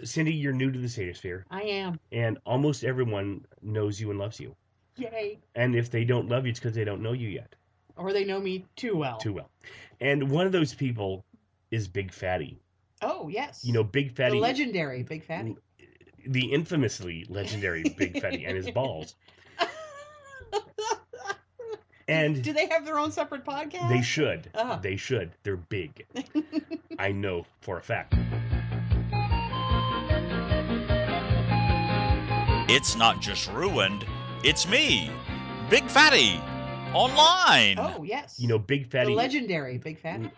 Cindy, you're new to the Satosphere, I am. and almost everyone knows you and loves you. Yay. And if they don't love you, it's because they don't know you yet. Or they know me too well. Too well. And one of those people is Big Fatty. Oh, yes. You know, Big Fatty. The legendary Big Fatty. The infamously legendary Big Fatty and his balls. And do they have their own separate podcast? They should. Uh-huh. They should. They're big. I know for a fact. It's not just ruined, it's me, Big Fatty, online. Oh, yes. You know, Big Fatty. The legendary Big Fatty.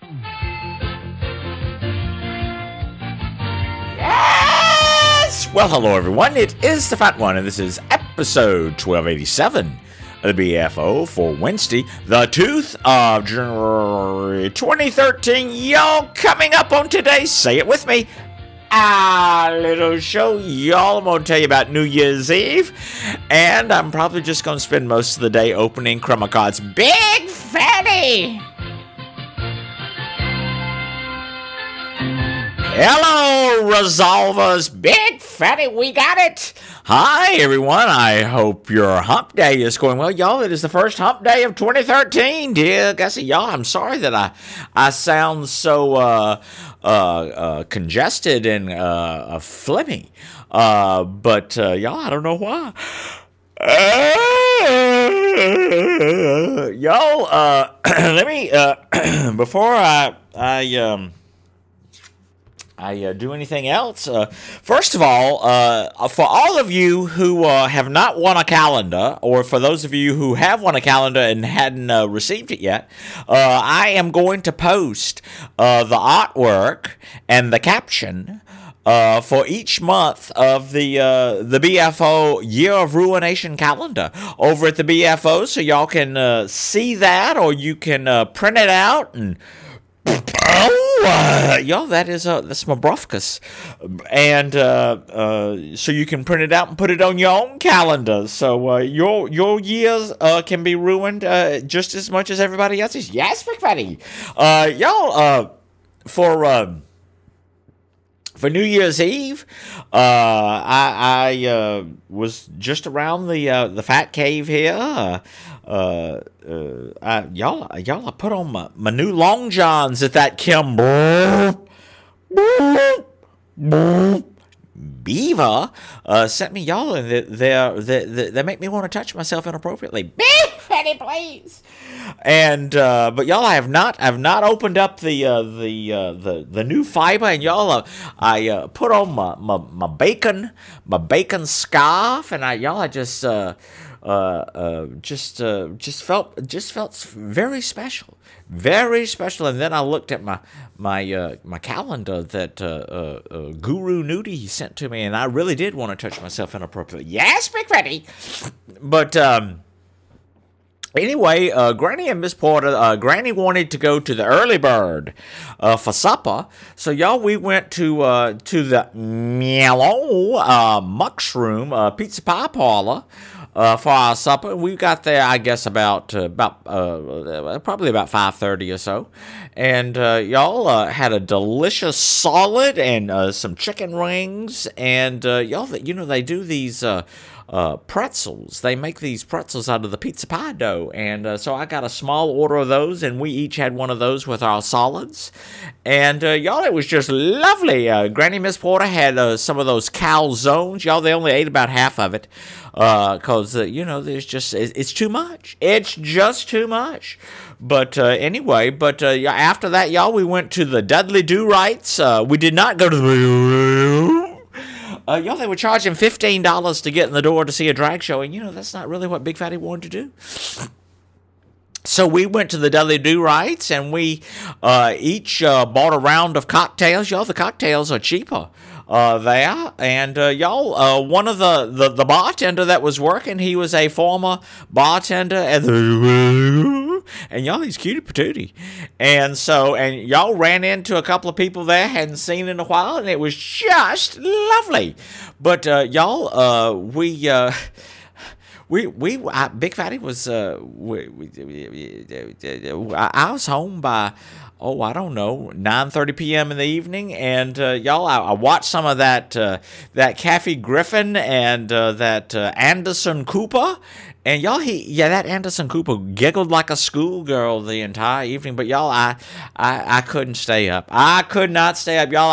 Yes! Well, hello, everyone. It is the Fat One, and this is episode 1287 of the BFO for Wednesday, the 2nd of January 2013. Y'all, coming up on today's Say It With Me, our little show, y'all, I'm going to tell you about New Year's Eve, and I'm probably just going to spend most of the day opening Chroma Cards. Big Fatty! Hello, Resolvers. Big Fatty, we got it. Hi, everyone. I hope your hump day is going well. Y'all, it is the first hump day of 2013. Dear Gussie, y'all, I'm sorry that I sound so congested and phlegmy. But y'all, I don't know why. Y'all, let me, before I do anything else. First of all, for all of you who have not won a calendar, or for those of you who have won a calendar and hadn't received it yet, I am going to post the artwork and the caption for each month of the BFO Year of Ruination calendar over at the BFO, so y'all can see that, or you can print it out and y'all, that's my brofkus, and so you can print it out and put it on your own calendar. So your years can be ruined just as much as everybody else's. Yes, Big Fatty. Y'all, for New Year's Eve, I was just around the Fat Cave here. Y'all, I put on my new long johns at that Kim Beaver sent me, y'all, and they make me want to touch myself inappropriately. Big Fatty, please. And but y'all, I have not opened up the new fiber, and y'all, I put on my bacon scarf, and I just felt very special, and then I looked at my calendar that Guru Nudie sent to me, and I really did want to touch myself inappropriately. Yes, Big Fatty. But anyway, Granny and Miss Porter, Granny wanted to go to the Early Bird for supper, so y'all, we went to the Mellow Mushroom Pizza Pie Parlor for our supper. We got there, I guess, about probably about 5:30 or so, and y'all had a delicious salad and some chicken wings, and y'all, you know, they do these pretzels. They make these pretzels out of the pizza pie dough, and so I got a small order of those, and we each had one of those with our solids, and y'all, it was just lovely. Granny Miss Porter had some of those calzones. Y'all, they only ate about half of it, because you know, there's just it's too much. It's just too much. But anyway, after that, y'all, we went to the Dudley Do-Rights. We did not go to the y'all, they were charging $15 to get in the door to see a drag show, and you know, that's not really what Big Fatty wanted to do. So we went to the Dudley Do-Rights, and we each bought a round of cocktails. Y'all, the cocktails are cheaper there, and y'all, one of the bartender that was working, he was a former bartender at the, and y'all, he's cutie patootie, and y'all ran into a couple of people there hadn't seen in a while, and it was just lovely. But y'all, Big Fatty was I was home by I don't know, 9:30 p.m. in the evening, and y'all, I watched some of that Kathy Griffin and that Anderson Cooper, and y'all, that Anderson Cooper giggled like a schoolgirl the entire evening. But y'all, I couldn't stay up. I could not stay up, y'all.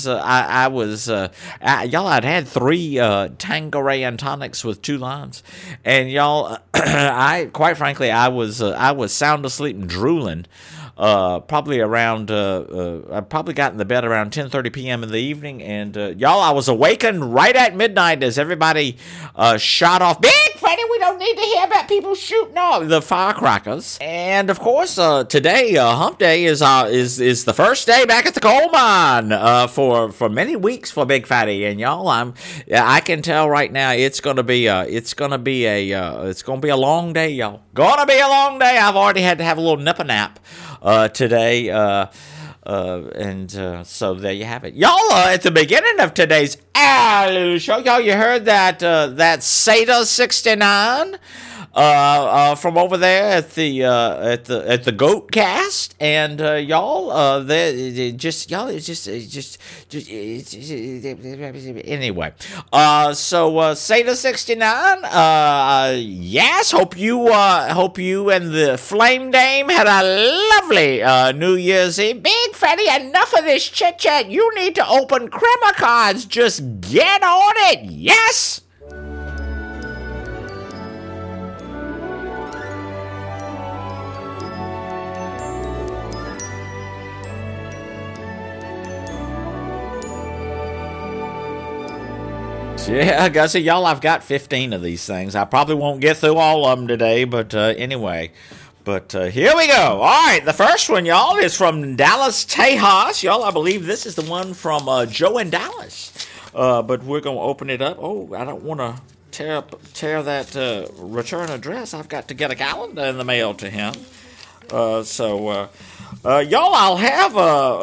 Y'all, I'd had 3 Tanqueray and tonics with 2 limes, and y'all, quite frankly, I was sound asleep and drooling. Probably around, I probably got in the bed around 10:30 p.m. in the evening, and y'all, I was awakened right at midnight as everybody shot off. Big Freddy, we don't need to hear about people shooting off the firecrackers. And of course, today, Hump Day is the first day back at the coal mine for many weeks for Big Fatty, and y'all, I can tell right now it's gonna be a long day, y'all. Gonna be a long day. I've already had to have a little nap today, so there you have it, y'all. At the beginning of today's show, y'all, you heard that Sata 69 from over there at the Goat Cast, and y'all, anyway. So Sata 69, yes. Hope you and the Flame Dame had a lovely New Year's Eve. Big Fatty, enough of this chit chat. You need to open Crema cards. Just get on it. Yes. Yeah, Gussie, y'all, I've got 15 of these things. I probably won't get through all of them today, but anyway. But here we go. All right, the first one, y'all, is from Dallas, Tejas. Y'all, I believe this is the one from Joe in Dallas. But we're going to open it up. Oh, I don't want to tear that return address. I've got to get a calendar in the mail to him. Y'all, I'll have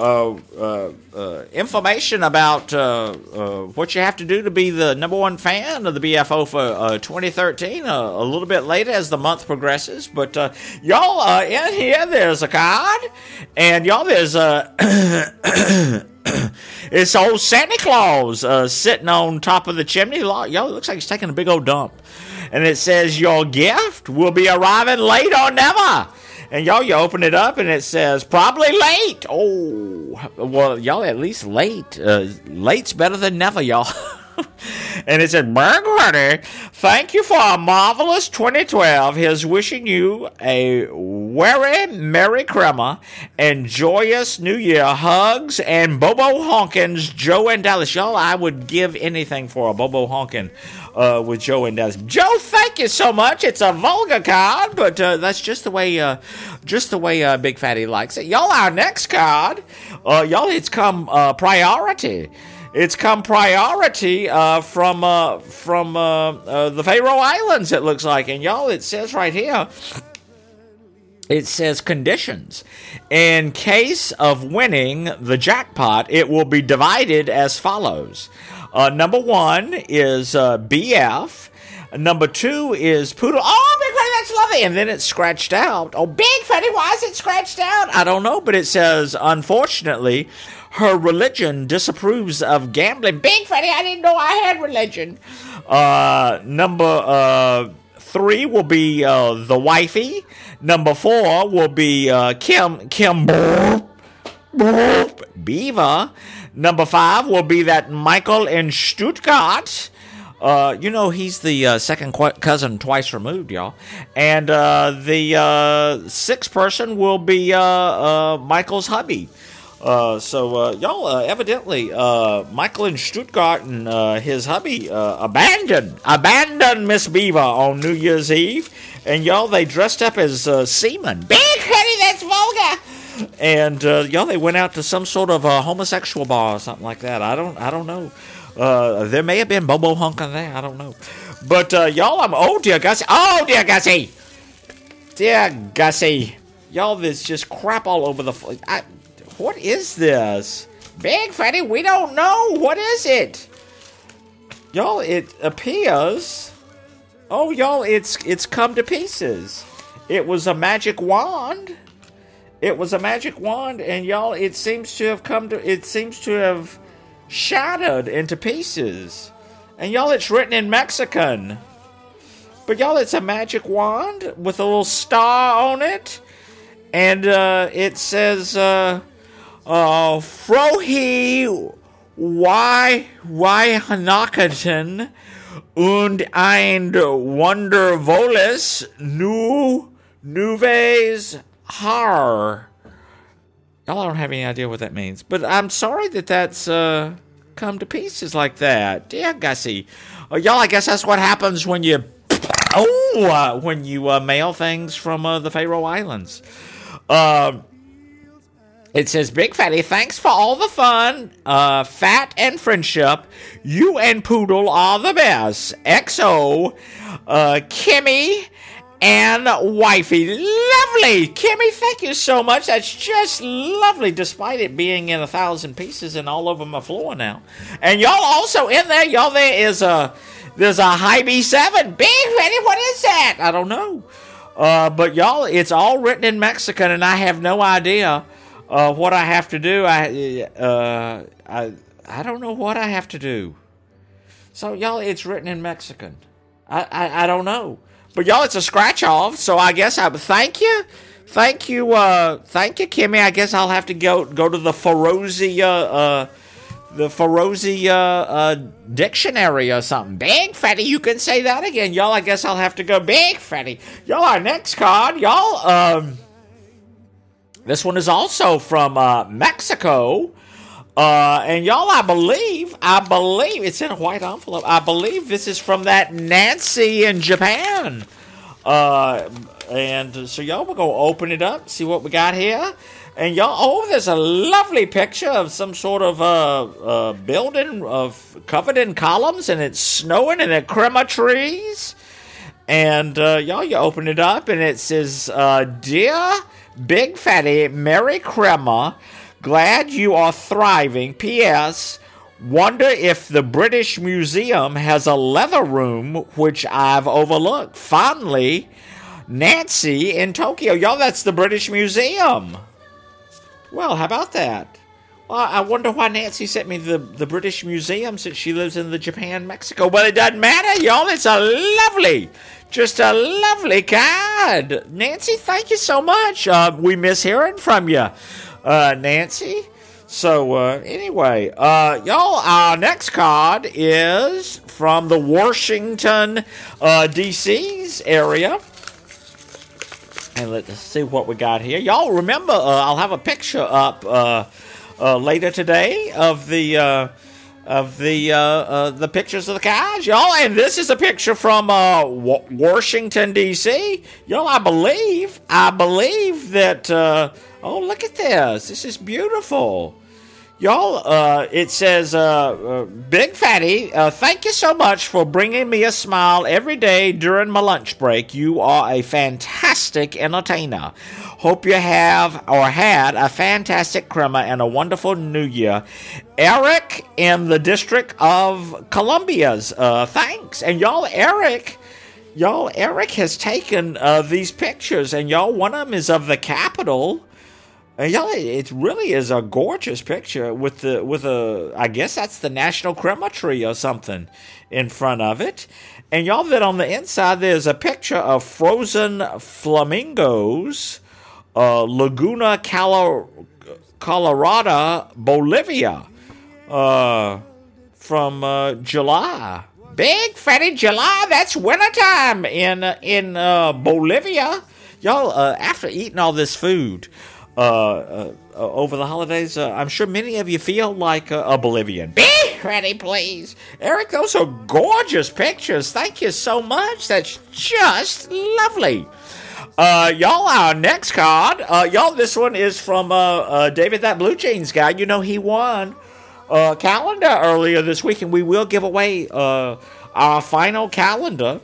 information about what you have to do to be the #1 fan of the BFO for 2013 a little bit later as the month progresses. But y'all, in here, there's a card, and y'all, there's it's old Santa Claus sitting on top of the chimney. Y'all, it looks like he's taking a big old dump. And it says, your gift will be arriving late or never. And y'all, you open it up, and it says, probably late. Oh, well, y'all, at least late. Late's better than never, y'all. And it said, Berg Hunter, thank you for a marvelous 2012. Here's wishing you a very Merry Crema and joyous New Year. Hugs and Bobo Honkins, Joe and Dallas. Y'all, I would give anything for a Bobo Honkin with Joe and Dallas. Joe, thank you so much. It's a vulgar card, but that's just the way Big Fatty likes it. Y'all, our next card, y'all, it's come priority. It's come priority from the Faroe Islands, it looks like. And y'all, it says right here, it says conditions. In case of winning the jackpot, it will be divided as follows. Number 1 is BF. Number 2 is Poodle. Oh, Big Fatty, that's lovely. And then it's scratched out. Oh, Big Fatty, why is it scratched out? I don't know, but it says, unfortunately, her religion disapproves of gambling. Big Fatty, I didn't know I had religion. Number 3 will be the wifey. Number 4 will be Kim Beaver. Number 5 will be that Michael in Stuttgart. He's the second cousin twice removed, y'all. And the 6th person will be Michael's hubby. Y'all, evidently, Michael in Stuttgart and his hubby abandoned Miss Beaver on New Year's Eve. And, y'all, they dressed up as seamen. Big Fatty, that's vulgar! And, y'all, they went out to some sort of homosexual bar or something like that. I don't know. There may have been Bobo Honkin there. I don't know. But, y'all, oh, dear Gussie. Oh, dear Gussie. Dear Gussie. Y'all, there's just crap all over the floor. What is this? Big Fatty, we don't know. What is it? Y'all, it appears... Oh, y'all, it's come to pieces. It was a magic wand. It was a magic wand, and y'all, it seems to have shattered into pieces. And y'all, it's written in Mexican. But y'all, it's a magic wand with a little star on it. And it says, Frohi Waihanakaten und ein wundervolles Nuves Har. Y'all, I don't have any idea what that means. But I'm sorry that's come to pieces like that. Dear Gussie. Y'all, I guess that's what happens when you mail things from the Faroe Islands. It says, Big Fatty, thanks for all the fun, fat, and friendship. You and Poodle are the best. XO, Kimmy, and Wifey. Lovely! Kimmy, thank you so much. That's just lovely, despite it being in 1,000 pieces and all over my floor now. And y'all also in there, y'all, there's a High B7. Big Fatty, what is that? I don't know. But y'all, it's all written in Mexican, and I have no idea what I have to do. I don't know what I have to do. So y'all, it's written in Mexican. I don't know. But y'all, it's a scratch off. So I guess thank you, Kimmy. I guess I'll have to go to the Ferozi dictionary or something. Big Fatty, you can say that again. Y'all, I guess I'll have to go Big Fatty. Y'all, our next card, y'all, this one is also from Mexico. And y'all, I believe, it's in a white envelope. I believe this is from that Nancy in Japan. And so y'all, we're going to open it up, see what we got here. And y'all, there's a lovely picture of some sort of building covered in columns, and it's snowing, and there are crema trees. And y'all, you open it up, and it says, Dear Big Fatty, Merry Crema, glad you are thriving. P.S. Wonder if the British Museum has a leather room, which I've overlooked. Fondly, Nancy in Tokyo. Y'all, that's the British Museum. Well, how about that? Well, I wonder why Nancy sent me the British Museum since she lives in the Japan, Mexico. Well, it doesn't matter, y'all. It's a lovely card. Nancy, thank you so much. We miss hearing from you, Nancy. So, anyway, y'all, our next card is from the Washington, D.C.'s area. And let's see what we got here. Y'all remember, I'll have a picture up later today of the pictures of the cards, y'all. And this is a picture from Washington, D.C. Y'all, I believe that, look at this. This is beautiful. Y'all, it says, Big Fatty, thank you so much for bringing me a smile every day during my lunch break. You are a fantastic entertainer. Hope you have or had a fantastic crema and a wonderful new year. Eric in the District of Columbia's, thanks. And y'all, Eric has taken these pictures, and y'all, one of them is of the Capitol. Y'all, it really is a gorgeous picture with I guess that's the National Crema Tree or something in front of it. And y'all, that on the inside there's a picture of frozen flamingos, Laguna, Colorado, Bolivia, from July. Big Fatty July, that's wintertime in Bolivia. Y'all, after eating all this food over the holidays, I'm sure many of you feel like a Bolivian. Be ready, please. Eric, those are gorgeous pictures. Thank you so much. That's just lovely. Y'all, our next card, y'all, this one is from David, that Blue Jeans guy. You know, he won a calendar earlier this week, and we will give away our final calendar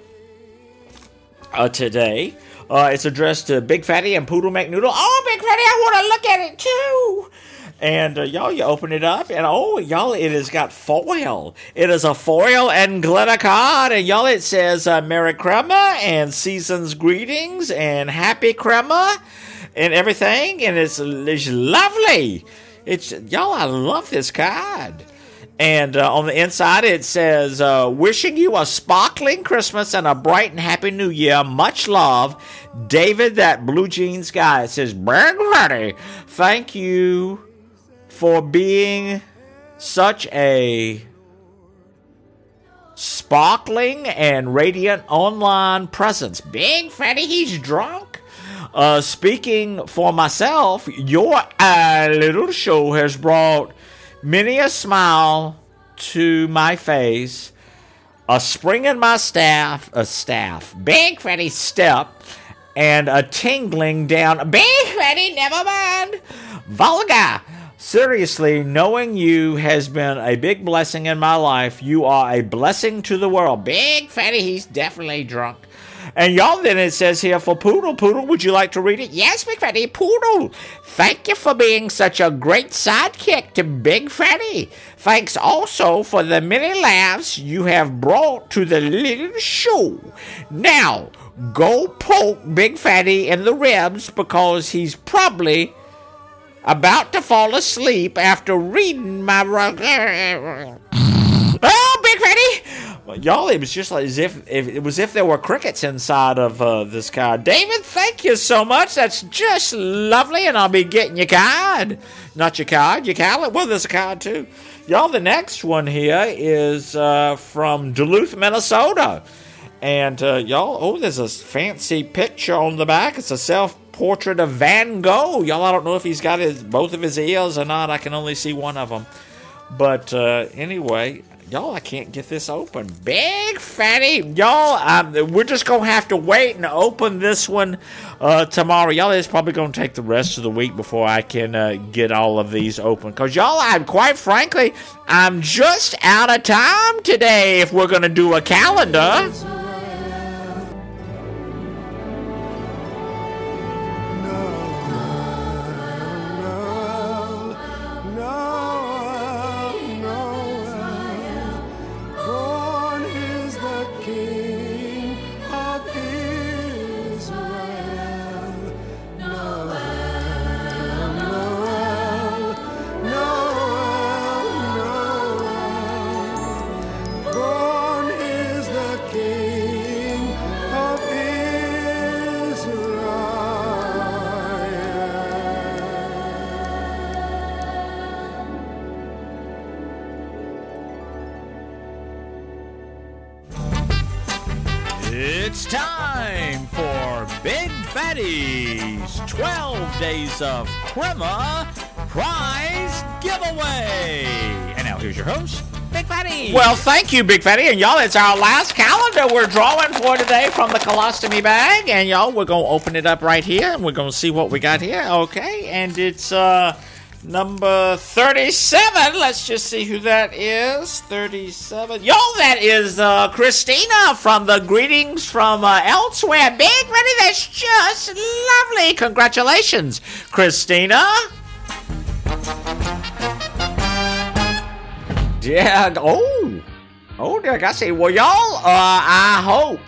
today. It's addressed to Big Fatty and Poodle McNoodle. Oh, Big Fatty, I want to look at it too. And y'all, you open it up, and y'all, it has got foil. It is a foil and glitter card, and y'all, it says Merry Crema and Season's Greetings and Happy Crema. and everything, and it's lovely. Y'all, I love this card. And on the inside, it says, wishing you a sparkling Christmas and a bright and happy New Year. Much love, David, that blue jeans guy. It says, Big Fatty, thank you for being such a sparkling and radiant online presence. Big Fatty, he's drunk. Speaking for myself, your little show has brought many a smile to my face, a spring in my staff, Big Fatty's step, and a tingling down. Big Fatty, never mind. Vulgar. Seriously, knowing you has been a big blessing in my life. You are a blessing to the world. Big Fatty, he's definitely drunk. And y'all, then it says here for Poodle. Poodle, would you like to read it? Yes, Big Fatty. Poodle, thank you for being such a great sidekick to Big Fatty. Thanks also for the many laughs you have brought to the little show. Now, go poke Big Fatty in the ribs because he's probably about to fall asleep after reading my... Oh, Big Fatty! Well, y'all, it was just like as if there were crickets inside of this card. David, thank you so much. That's just lovely, and I'll be getting your card. Not your card, your card. Well, there's a card, too. Y'all, the next one here is from Duluth, Minnesota. And, y'all, there's a fancy picture on the back. It's a self-portrait of Van Gogh. Y'all, I don't know if he's got both of his ears or not. I can only see one of them. But, anyway... Y'all, I can't get this open. Big Fatty. Y'all, we're just going to have to wait and open this one tomorrow. Y'all, it's probably going to take the rest of the week before I can get all of these open. Because, y'all, quite frankly, I'm just out of time today if we're going to do a calendar. It's time for Big Fatty's 12 Days of Crema Prize Giveaway. And now here's your host, Big Fatty. Well, thank you, Big Fatty. And y'all, it's our last calendar we're drawing for today from the colostomy bag. And y'all, we're going to open it up right here. And we're going to see what we got here. Okay, and it's number 37. Let's just see who that is. 37. Yo, that is Christina from the Greetings from Elsewhere. Big Fatty, that's just lovely. Congratulations, Christina. Yeah. Oh, dear. I see. Well, y'all, I hope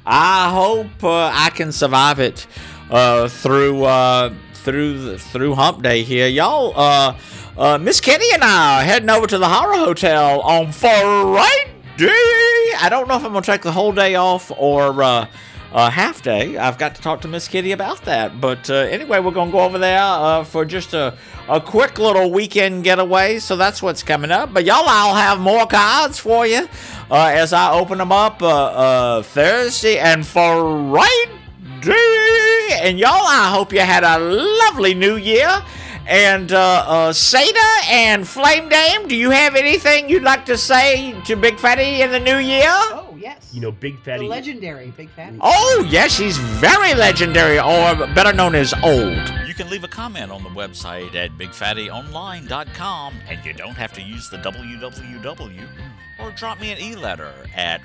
I can survive it through Hump Day here. Y'all, Miss Kitty and I are heading over to the Horror Hotel on Friday. I don't know if I'm going to take the whole day off or half day. I've got to talk to Miss Kitty about that. But anyway, we're going to go over there for just a quick little weekend getaway. So that's what's coming up. But y'all, I'll have more cards for you as I open them up Thursday and Friday. And y'all, I hope you had a lovely New Year. And Seda and Flame Dame, do you have anything you'd like to say to Big Fatty in the new year? Oh, yes. You know, Big Fatty. The legendary Big Fatty. Oh, yes, she's very legendary, or better known as old. You can leave a comment on the website at bigfattyonline.com, and you don't have to use the www, or drop me an e-letter at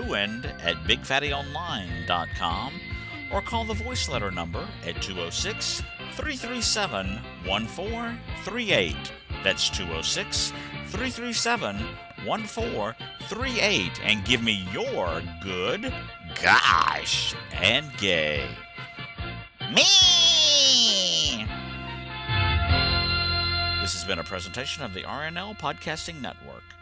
ruined@bigfattyonline.com, or call the voice letter number at 206-337-1438. That's 206-337-1438. And give me your good, gosh, and gay. Me! been a presentation of the RNL Podcasting Network.